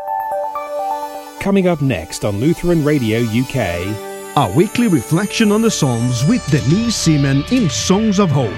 Coming up next on Lutheran Radio UK, a weekly reflection on the Psalms with Denise Seaman in Songs of Hope.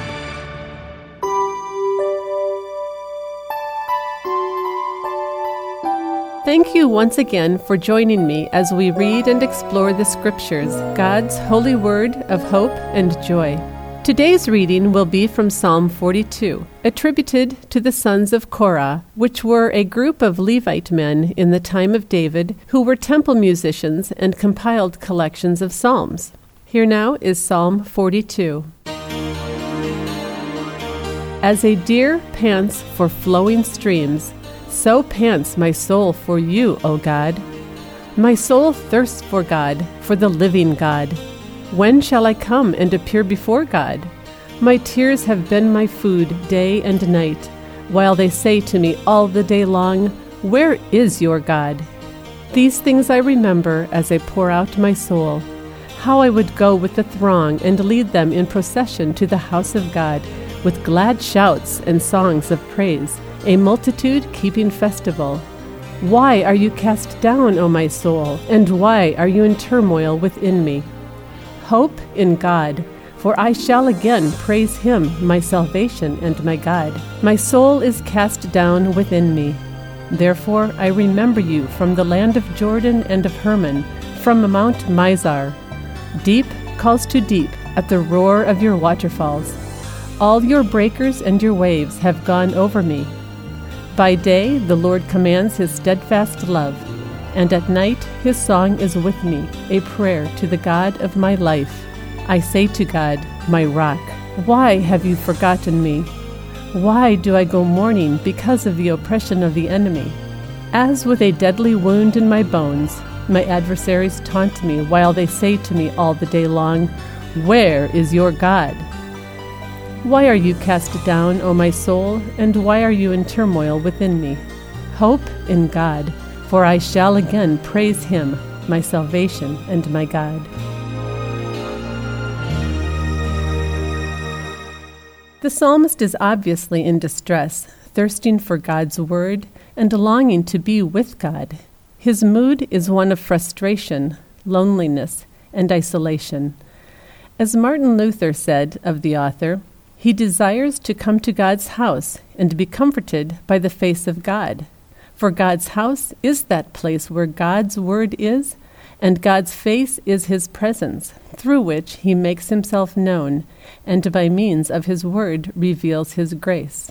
Thank you once again for joining me as we read and explore the Scriptures, God's holy word of hope and joy. Today's reading will be from Psalm 42, attributed to the sons of Korah, which were a group of Levite men in the time of David who were temple musicians and compiled collections of psalms. Here now is Psalm 42. As a deer pants for flowing streams, so pants my soul for you, O God. My soul thirsts for God, for the living God. When shall I come and appear before God? My tears have been my food day and night, while they say to me all the day long, where is your God? These things I remember as I pour out my soul, how I would go with the throng and lead them in procession to the house of God, with glad shouts and songs of praise, a multitude keeping festival. Why are you cast down, O my soul, and why are you in turmoil within me? Hope in God, for I shall again praise him, my salvation and my God. My soul is cast down within me. Therefore I remember you from the land of Jordan and of Hermon, from Mount Mizar. Deep calls to deep at the roar of your waterfalls. All your breakers and your waves have gone over me. By day the Lord commands his steadfast love, and at night his song is with me, a prayer to the God of my life. I say to God, my rock, why have you forgotten me? Why do I go mourning because of the oppression of the enemy? As with a deadly wound in my bones, my adversaries taunt me while they say to me all the day long, where is your God? Why are you cast down, O my soul, and why are you in turmoil within me? Hope in God, for I shall again praise him, my salvation and my God. The psalmist is obviously in distress, thirsting for God's word and longing to be with God. His mood is one of frustration, loneliness, and isolation. As Martin Luther said of the author, he desires to come to God's house and be comforted by the face of God. For God's house is that place where God's word is, and God's face is his presence, through which he makes himself known, and by means of his word reveals his grace.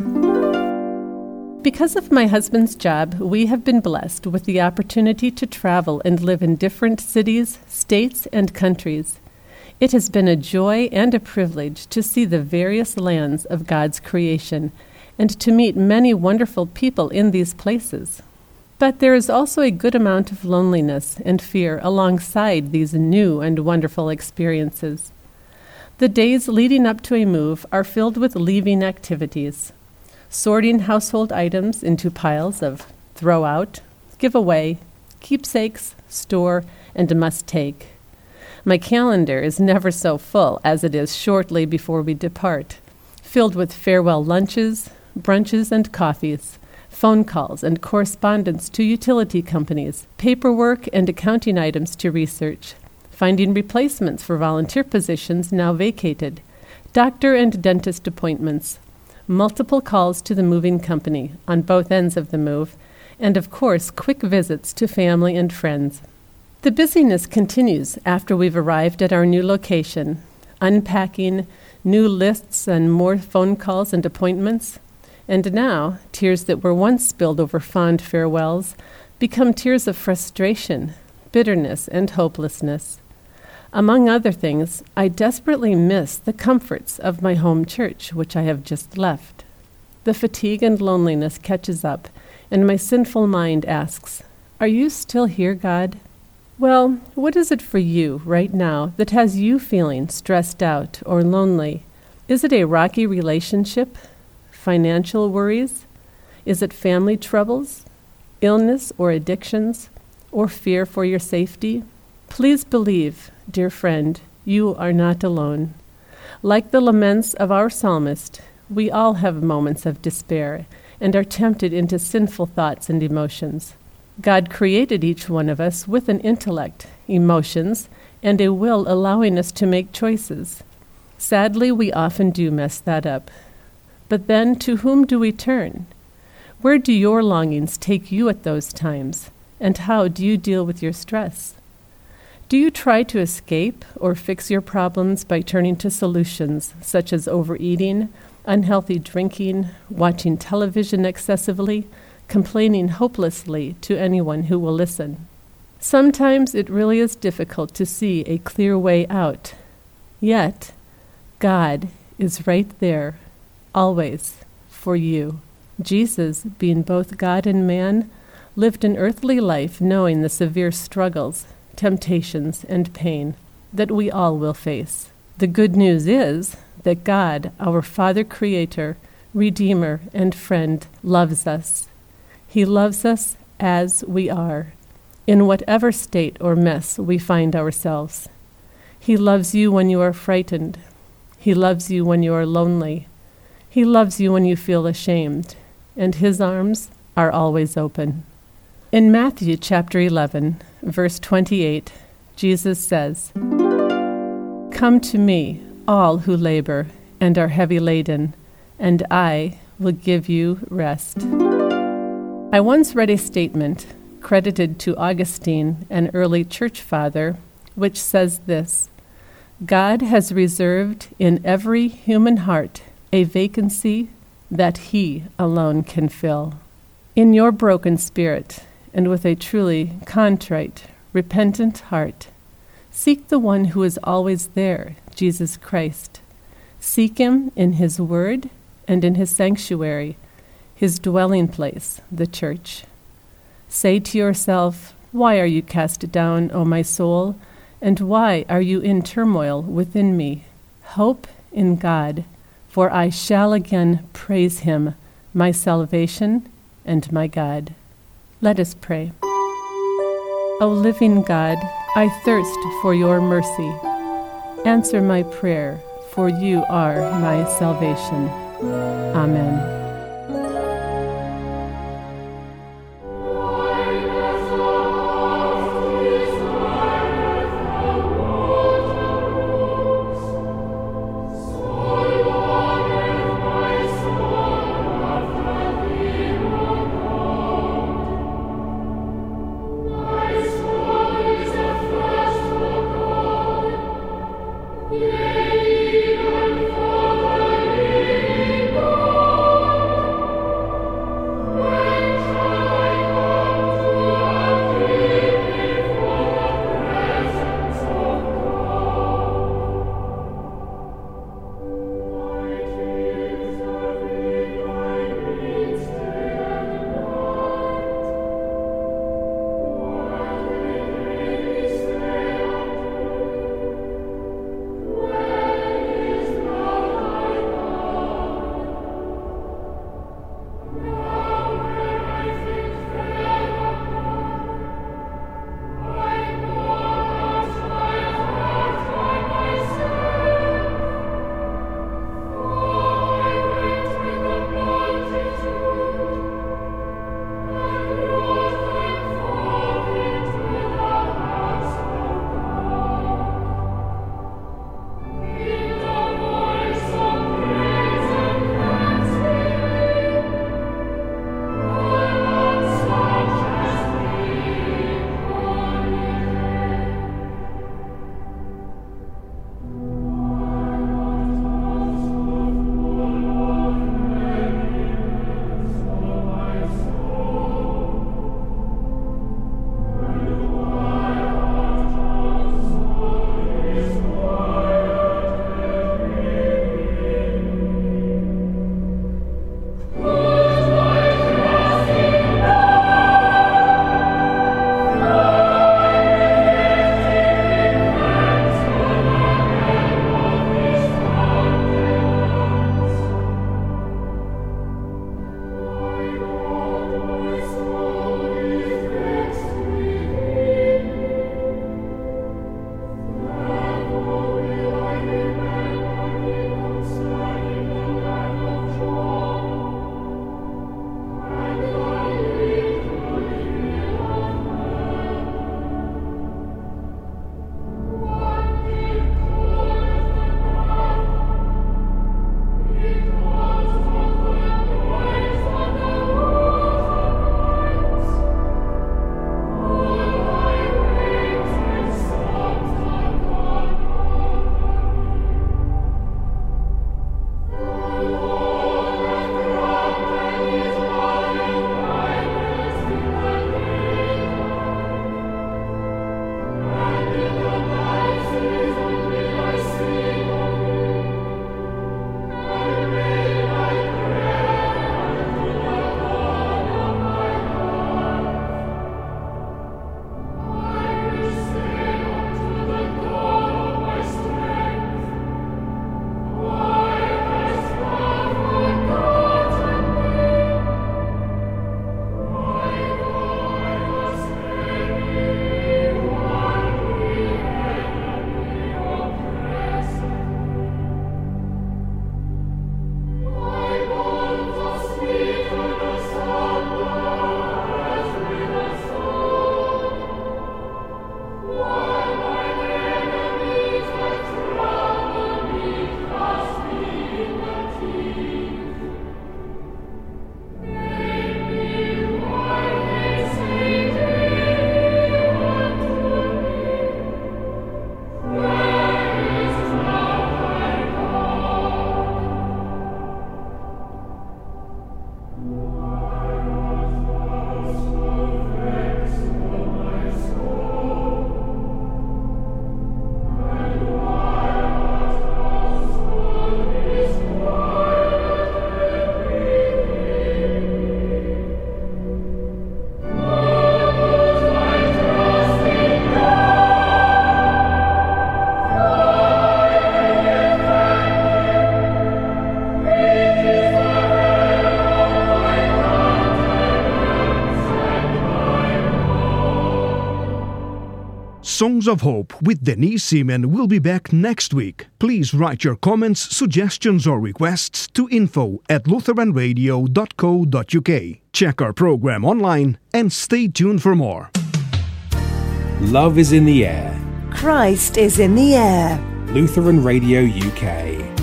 Because of my husband's job, we have been blessed with the opportunity to travel and live in different cities, states, and countries. It has been a joy and a privilege to see the various lands of God's creation and to meet many wonderful people in these places. But there is also a good amount of loneliness and fear alongside these new and wonderful experiences. The days leading up to a move are filled with leaving activities, sorting household items into piles of throw out, give away, keepsakes, store, and must take. My calendar is never so full as it is shortly before we depart, filled with farewell lunches, brunches, and coffees, phone calls and correspondence to utility companies, paperwork and accounting items to research, finding replacements for volunteer positions now vacated, doctor and dentist appointments, multiple calls to the moving company on both ends of the move, and of course quick visits to family and friends. The busyness continues after we've arrived at our new location, unpacking, new lists and more phone calls and appointments. And now, tears that were once spilled over fond farewells become tears of frustration, bitterness, and hopelessness. Among other things, I desperately miss the comforts of my home church, which I have just left. The fatigue and loneliness catches up, and my sinful mind asks, "Are you still here, God?" Well, what is it for you right now that has you feeling stressed out or lonely? Is it a rocky relationship? Financial worries? Is it family troubles? Illness or addictions? Or fear for your safety? Please believe, dear friend, you are not alone. Like the laments of our psalmist, we all have moments of despair and are tempted into sinful thoughts and emotions. God created each one of us with an intellect, emotions, and a will allowing us to make choices. Sadly, we often do mess that up. But then, to whom do we turn? Where do your longings take you at those times? And how do you deal with your stress? Do you try to escape or fix your problems by turning to solutions such as overeating, unhealthy drinking, watching television excessively, complaining hopelessly to anyone who will listen? Sometimes it really is difficult to see a clear way out. Yet, God is right there, always, for you. Jesus, being both God and man, lived an earthly life knowing the severe struggles, temptations, and pain that we all will face. The good news is that God, our Father Creator, Redeemer, and Friend, loves us. He loves us as we are, in whatever state or mess we find ourselves. He loves you when you are frightened. He loves you when you are lonely. He loves you when you feel ashamed, and His arms are always open. In Matthew chapter 11, verse 28, Jesus says, "Come to me, all who labor and are heavy laden, and I will give you rest." I once read a statement credited to Augustine, an early church father, which says this: "God has reserved in every human heart a vacancy that He alone can fill." In your broken spirit, and with a truly contrite, repentant heart, seek the one who is always there, Jesus Christ. Seek Him in His Word and in His sanctuary, His dwelling place, the church. Say to yourself, "Why are you cast down, O my soul? And why are you in turmoil within me? Hope in God, for I shall again praise Him, my salvation and my God." Let us pray. O living God, I thirst for your mercy. Answer my prayer, for you are my salvation. Amen. Songs of Hope with Denise Seaman will be back next week. Please write your comments, suggestions, or requests to info@lutheranradio.co.uk. Check our program online and stay tuned for more. Love is in the air. Christ is in the air. Lutheran Radio UK.